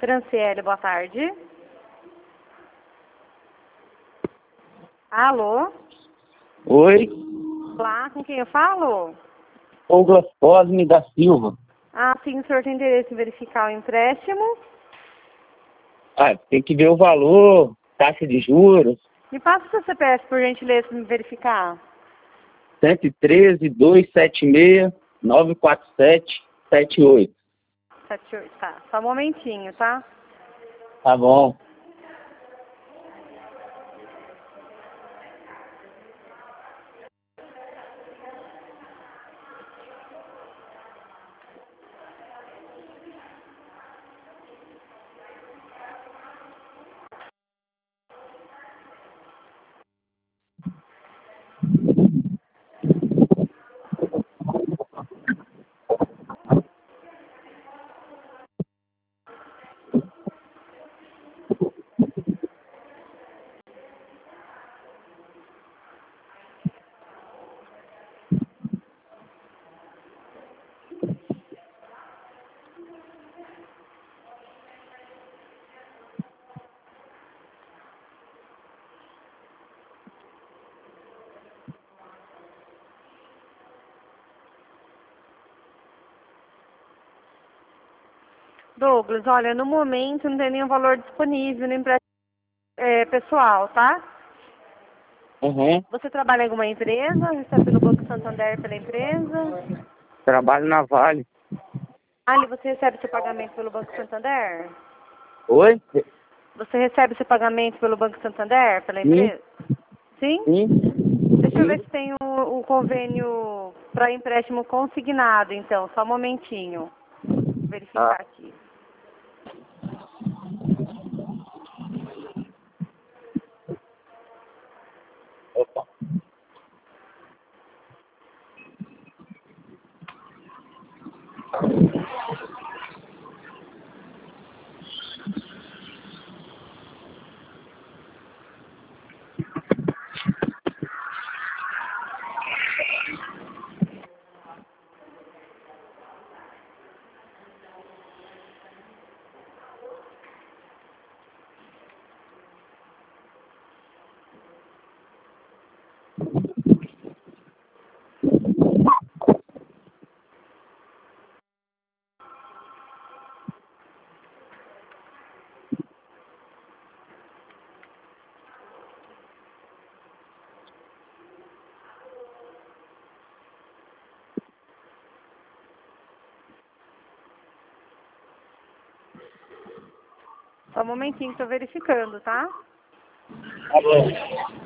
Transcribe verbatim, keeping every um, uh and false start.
Franciele, boa tarde. Alô? Oi, Olá, com quem eu falo? Douglas Cosme da Silva. Ah, sim, o senhor tem interesse em verificar o empréstimo? Ah, tem que ver o valor, taxa de juros, Me passa o seu C P F, por gentileza, para me verificar. cento e treze, duzentos e setenta e seis, novecentos e quarenta e sete, setenta e oito. Sete, oito, tá. Só um momentinho, tá? Tá bom. Douglas, olha, no momento não tem nenhum valor disponível no empréstimo é, pessoal, tá? Uhum. Você trabalha em alguma empresa? Recebe pelo Banco Santander pela empresa? Trabalho na Vale. Ali, você recebe seu pagamento pelo Banco Santander? Oi? Você recebe seu pagamento pelo Banco Santander, pela Sim, empresa? Sim? sim, Deixa eu ver sim. se tem o, o convênio para empréstimo consignado, então. Só um momentinho. Vou verificar Ah, aqui. opa. Só um momentinho, estou verificando, tá? Tá bom.